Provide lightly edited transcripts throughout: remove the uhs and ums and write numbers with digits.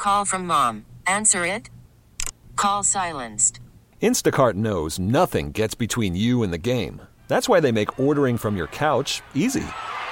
Call from mom. Answer it. Call silenced. Instacart knows nothing gets between you and the game. That's why they make ordering from your couch easy.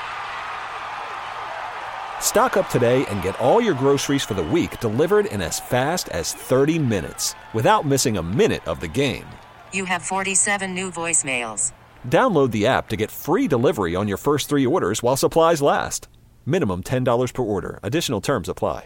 Stock up today and get all your groceries for the week delivered in as fast as 30 minutes without missing a minute of the game. You have 47 new voicemails. Download the app to get free delivery on your first 3 orders while supplies last. Minimum $10 per order. Additional terms apply.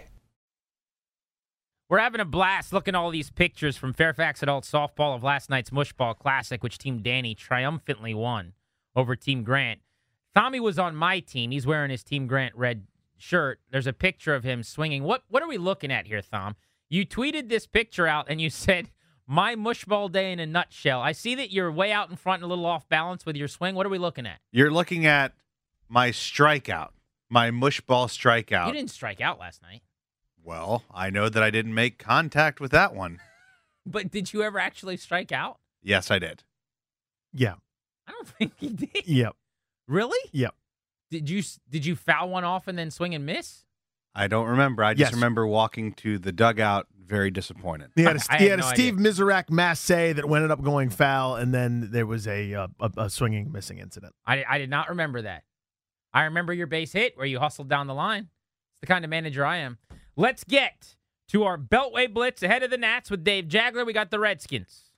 We're having a blast looking at all these pictures from Fairfax Adult Softball of last night's Mushball Classic, which Team Danny triumphantly won over Team Grant. Tommy was on my team. He's wearing his Team Grant red shirt. There's a picture of him swinging. What are we looking at here, Thom? You tweeted this picture out, and you said, my Mushball day in a nutshell. I see that you're way out in front and a little off balance with your swing. What are we looking at? You're looking at my strikeout, my Mushball strikeout. You didn't strike out last night. Well, I know that I didn't make contact with that one. But did you ever actually strike out? Yes, I did. Yeah. I don't think you did. Yep. Really? Yep. Did you foul one off and then swing and miss? I don't remember. I just Yes. remember walking to the dugout very disappointed. He had I a had no Steve idea. Mizrak Massey that ended up going foul, and then there was a swinging missing incident. I did not remember that. I remember your base hit where you hustled down the line. It's the kind of manager I am. Let's get to our Beltway Blitz ahead of the Nats with Dave Jagler. We got the Redskins.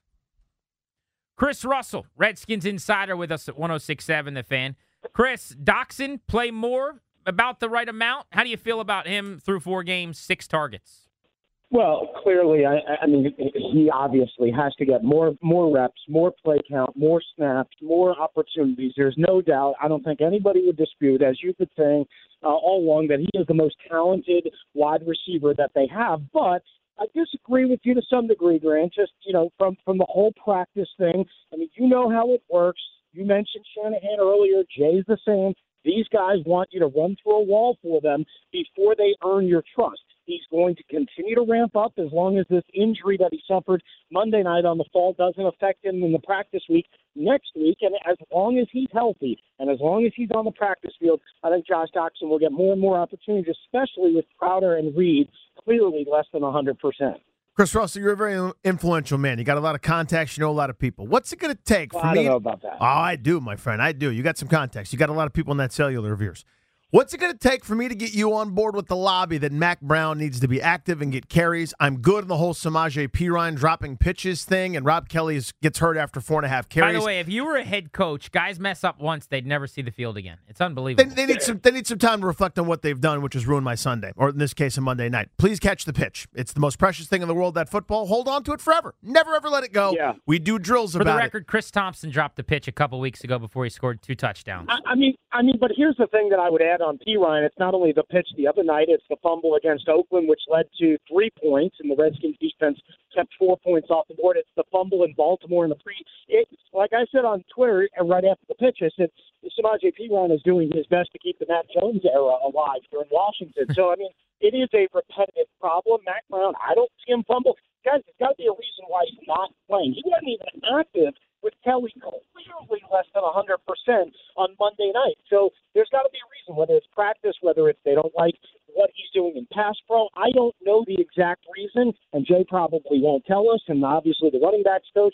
Chris Russell, Redskins insider with us at 106.7 The Fan. Chris, Doxson play more, about the right amount. How do you feel about him through 4 games, 6 targets? Well, clearly, I mean, he obviously has to get more reps, more play count, more snaps, more opportunities. There's no doubt. I don't think anybody would dispute, as you've been saying all along, that he is the most talented wide receiver that they have. But I disagree with you to some degree, Grant. Just, from the whole practice thing. I mean, you know how it works. You mentioned Shanahan earlier. Jay's the same. These guys want you to run through a wall for them before they earn your trust. He's going to continue to ramp up as long as this injury that he suffered Monday night on the fall doesn't affect him in the practice week next week. And as long as he's healthy and as long as he's on the practice field, I think Josh Doxson will get more and more opportunities, especially with Crowder and Reed clearly less than 100%. Chris Russell, you're a very influential man. You got a lot of contacts. You know a lot of people. What's it going to take for me? I don't know about that. Oh, I do, my friend. I do. You got some contacts. You got a lot of people in that cellular of yours. What's it going to take for me to get you on board with the lobby that Mac Brown needs to be active and get carries? I'm good in the whole Samaje Perine dropping pitches thing, and Rob Kelly gets hurt after 4.5 carries. By the way, if you were a head coach, guys mess up once, they'd never see the field again. It's unbelievable. They need some time to reflect on what they've done, which has ruined my Sunday, or in this case, a Monday night. Please catch the pitch. It's the most precious thing in the world, that football. Hold on to it forever. Never, ever let it go. Yeah. We do drills For about the record, Chris Thompson dropped the pitch a couple weeks ago before he scored 2 touchdowns. I mean, but here's the thing that I would add on Perine. It's not only the pitch the other night, it's the fumble against Oakland, which led to 3 points, and the Redskins defense kept 4 points off the board. It's the fumble in Baltimore in the like I said on Twitter, and right after the pitch, I said Samaje Perine is doing his best to keep the Matt Jones era alive here in Washington. So, I mean, it is a repetitive problem. Mac Brown, I don't see him fumble. Guys, there's got to be a reason why he's not playing. He wasn't even active with Kelly clearly less than 100% on Monday night. So there's got to be a reason, whether it's practice, whether it's they don't like what he's doing in pass pro. I don't know the exact reason, and Jay probably won't tell us, and obviously the running backs coach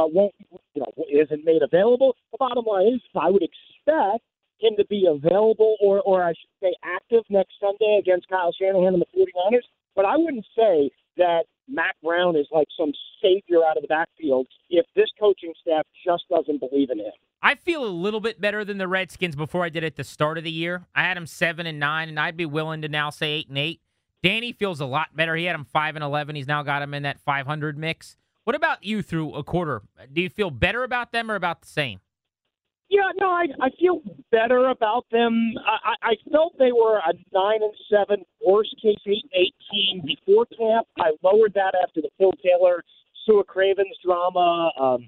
isn't made available. The bottom line is I would expect him to be available or I should say active next Sunday against Kyle Shanahan and the 49ers, but I wouldn't say that Mac Brown is like some savior out of the backfield if this coaching staff just doesn't believe in him. I feel a little bit better than the Redskins before I did at the start of the year. I had him 7-9, and I'd be willing to now say 8-8. Danny feels a lot better. He had him 5-11. He's now got him in that 500 mix. What about you through a quarter? Do you feel better about them or about the same? Yeah, no, I feel better about them. I felt they were a 9-7, worst case 8-8 team before camp. I lowered that after the Phil Taylor, Sua Cravens drama,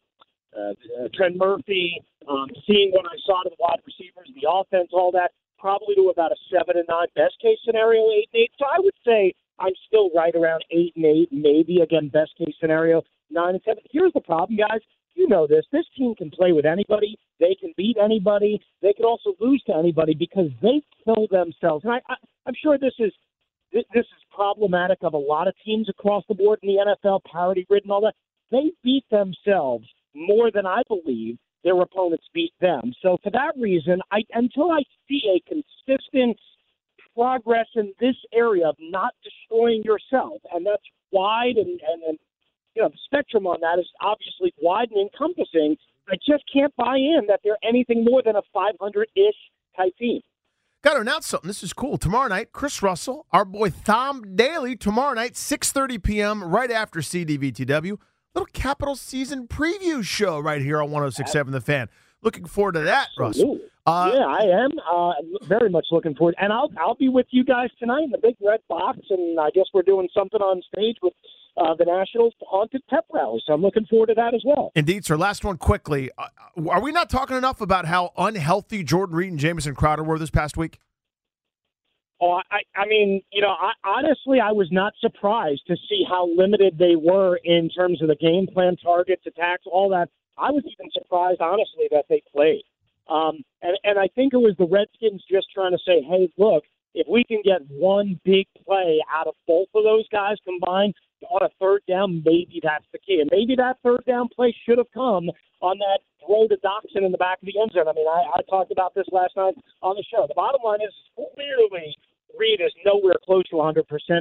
Trent Murphy, seeing what I saw to the wide receivers, the offense, all that, probably to about a 7-9, best case scenario 8-8. So I would say I'm still right around 8-8, maybe again best case scenario 9-7. Here's the problem, guys. You know this. This team can play with anybody. They can beat anybody. They can also lose to anybody because they kill themselves. And I'm sure this is this is problematic of a lot of teams across the board in the NFL, parity-ridden, all that. They beat themselves more than I believe their opponents beat them. So for that reason, until I see a consistent progress in this area of not destroying yourself, and that's wide, and the spectrum on that is obviously wide and encompassing, I just can't buy in that they're anything more than a 500-ish type team. Got to announce something. This is cool. Tomorrow night, Chris Russell, our boy Tom Daly, tomorrow night, 6:30 p.m., right after CDVTW. Little Capitals season preview show right here on 106.7 The Fan. Looking forward to that, Russell. Yeah, I am. Very much looking forward. And I'll be with you guys tonight in the big red box, and I guess we're doing something on stage with the Nationals Haunted Pep Rally. So I'm looking forward to that as well. Indeed, sir. Last one quickly. Are we not talking enough about how unhealthy Jordan Reed and Jamison Crowder were this past week? Oh, I mean, honestly, I was not surprised to see how limited they were in terms of the game plan, targets, attacks, all that. I was even surprised, honestly, that they played. And I think it was the Redskins just trying to say, hey, look, if we can get one big play out of both of those guys combined on a third down, maybe that's the key. And maybe that third down play should have come on that throw to Doxson in the back of the end zone. I mean, I talked about this last night on the show. The bottom line is clearly Reed is nowhere close to 100%.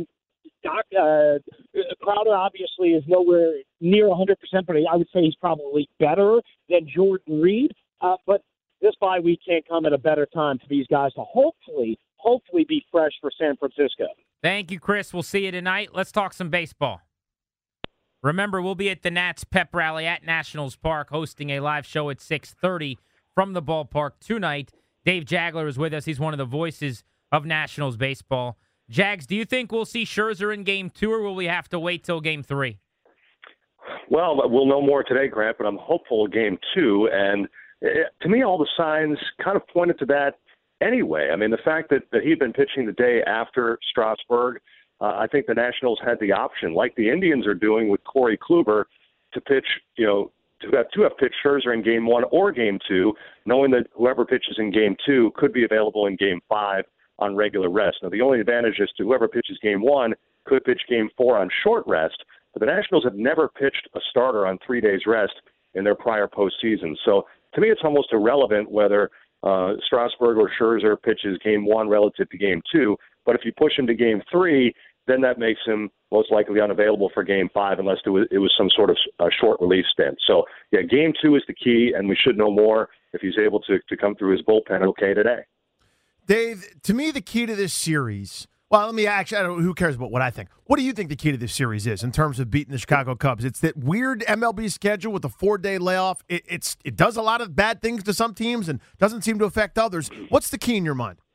Crowder obviously is nowhere near 100%, but I would say he's probably better than Jordan Reed. But this bye week can't come at a better time for these guys to hopefully be fresh for San Francisco. Thank you, Chris. We'll see you tonight. Let's talk some baseball. Remember, we'll be at the Nats Pep Rally at Nationals Park hosting a live show at 6:30 from the ballpark tonight. Dave Jagler is with us. He's one of the voices of Nationals baseball. Jags, do you think we'll see Scherzer in Game 2, or will we have to wait till Game 3? Well, we'll know more today, Grant, but I'm hopeful Game 2. And to me, all the signs kind of pointed to that anyway. I mean, the fact that he'd been pitching the day after Strasburg, I think the Nationals had the option, like the Indians are doing with Corey Kluber, to pitch, to have pitched Scherzer in Game 1 or Game 2, knowing that whoever pitches in Game 2 could be available in Game 5 on regular rest. Now, the only advantage is to whoever pitches Game 1 could pitch Game 4 on short rest, but the Nationals have never pitched a starter on 3 days rest in their prior postseason. So to me, it's almost irrelevant whether Strasburg or Scherzer pitches Game 1 relative to Game 2, but if you push him to Game 3, then that makes him most likely unavailable for Game 5 unless it was some sort of short relief stint. So, yeah, Game 2 is the key, and we should know more if he's able to come through his bullpen okay today. Dave, to me, the key to this series, well, let me actually, I don't know, who cares about what I think. What do you think the key to this series is in terms of beating the Chicago Cubs? It's that weird MLB schedule with a 4-day layoff. It does a lot of bad things to some teams and doesn't seem to affect others. What's the key in your mind?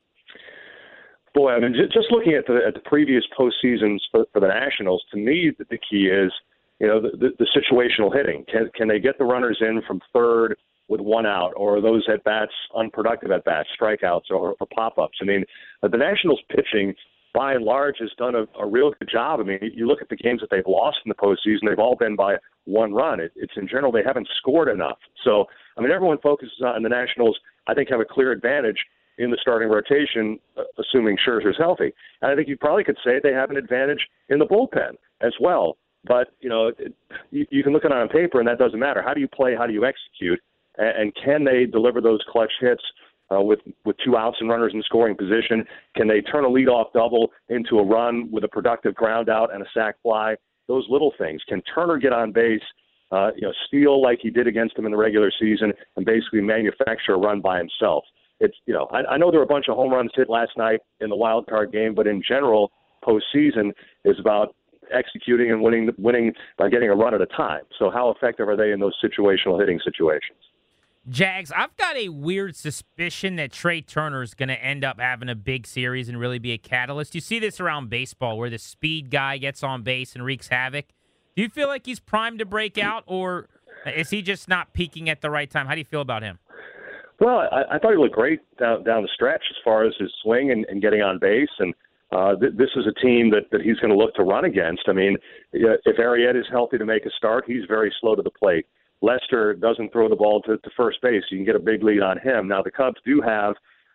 Boy, I mean, just looking at the previous postseasons for the Nationals, to me, the key is, the situational hitting. Can they get the runners in from third with one out, or are those at-bats unproductive at-bats, strikeouts, or pop-ups? I mean, the Nationals pitching, by and large, has done a real good job. I mean, you look at the games that they've lost in the postseason, they've all been by one run. It's in general, they haven't scored enough. So, I mean, everyone focuses on the Nationals, I think, have a clear advantage in the starting rotation, assuming Scherzer's healthy. And I think you probably could say they have an advantage in the bullpen as well. But, you can look at it on paper, and that doesn't matter. How do you play? How do you execute? And can they deliver those clutch hits with 2 outs and runners in scoring position? Can they turn a leadoff double into a run with a productive ground out and a sac fly? Those little things. Can Turner get on base, steal like he did against him in the regular season, and basically manufacture a run by himself? It's I know there were a bunch of home runs hit last night in the wild card game, but in general, postseason is about executing and winning by getting a run at a time. So how effective are they in those situational hitting situations? Jags, I've got a weird suspicion that Trey Turner is going to end up having a big series and really be a catalyst. You see this around baseball where the speed guy gets on base and wreaks havoc. Do you feel like he's primed to break out, or is he just not peaking at the right time? How do you feel about him? Well, I thought he looked great down the stretch as far as his swing and getting on base. And this is a team that he's going to look to run against. I mean, if Arrieta is healthy to make a start, he's very slow to the plate. Lester doesn't throw the ball to first base. You can get a big lead on him. Now, the Cubs do have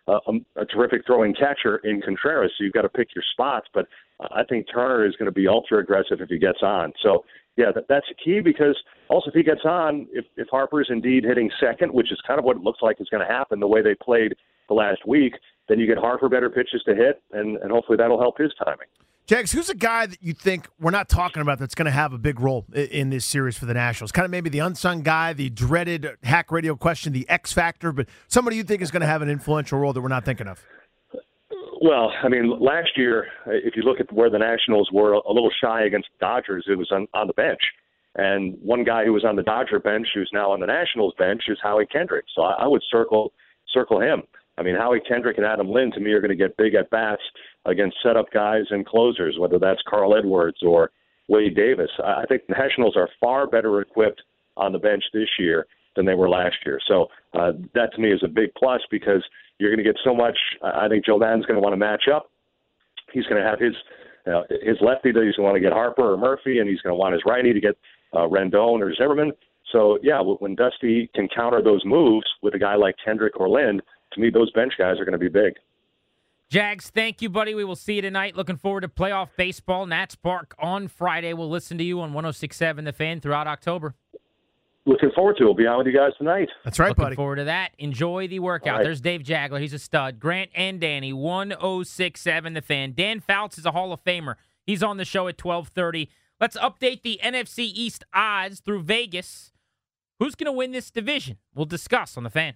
a terrific throwing catcher in Contreras, so you've got to pick your spots. But I think Turner is going to be ultra aggressive if he gets on. So, yeah, that's a key, because also if he gets on, if Harper's indeed hitting second, which is kind of what it looks like is going to happen the way they played the last week, then you get Harper better pitches to hit, and hopefully that'll help his timing. Jags, who's a guy that you think we're not talking about that's going to have a big role in this series for the Nationals? Kind of maybe the unsung guy, the dreaded hack radio question, the X factor, but somebody you think is going to have an influential role that we're not thinking of? Well, I mean, last year, if you look at where the Nationals were a little shy against the Dodgers, it was on the bench. And one guy who was on the Dodger bench, who's now on the Nationals bench, is Howie Kendrick. So I would circle him. I mean, Howie Kendrick and Adam Lind, to me, are going to get big at-bats against setup guys and closers, whether that's Carl Edwards or Wade Davis. I think the Nationals are far better equipped on the bench this year than they were last year. So that, to me, is a big plus, because you're going to get so much. I think Joe Maddon's going to want to match up. He's going to have his lefty that he's going to want to get Harper or Murphy, and he's going to want his righty to get Rendon or Zimmerman. So, yeah, when Dusty can counter those moves with a guy like Kendrick or Lind, to me, those bench guys are going to be big. Jags, thank you, buddy. We will see you tonight. Looking forward to playoff baseball. Nats Park on Friday. We'll listen to you on 106.7 The Fan throughout October. Looking forward to it. We'll be on with you guys tonight. That's right, Looking buddy. forward to that. Enjoy the workout. Right. There's Dave Jagler. He's a stud. Grant and Danny, 106.7 The Fan. Dan Fouts is a Hall of Famer. He's on the show at 12:30. Let's update the NFC East odds through Vegas. Who's going to win this division? We'll discuss on The Fan.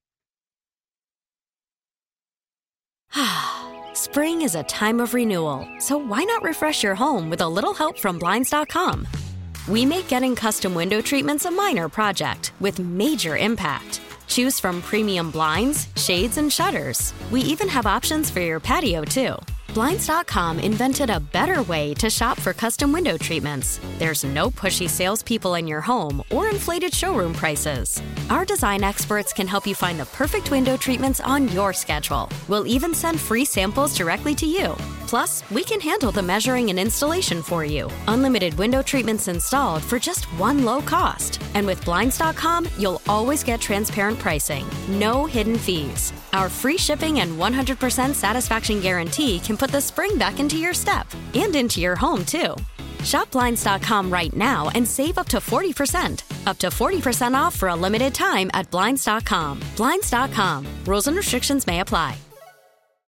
Spring is a time of renewal, so why not refresh your home with a little help from Blinds.com? We make getting custom window treatments a minor project with major impact. Choose from premium blinds, shades, and shutters. We even have options for your patio, too. Blinds.com invented a better way to shop for custom window treatments. There's no pushy salespeople in your home or inflated showroom prices. Our design experts can help you find the perfect window treatments on your schedule. We'll even send free samples directly to you. Plus, we can handle the measuring and installation for you. Unlimited window treatments installed for just one low cost. And with Blinds.com, you'll always get transparent pricing. No hidden fees. Our free shipping and 100% satisfaction guarantee can put the spring back into your step and into your home, too. Shop Blinds.com right now and save up to 40%. Up to 40% off for a limited time at Blinds.com. Blinds.com. Rules and restrictions may apply.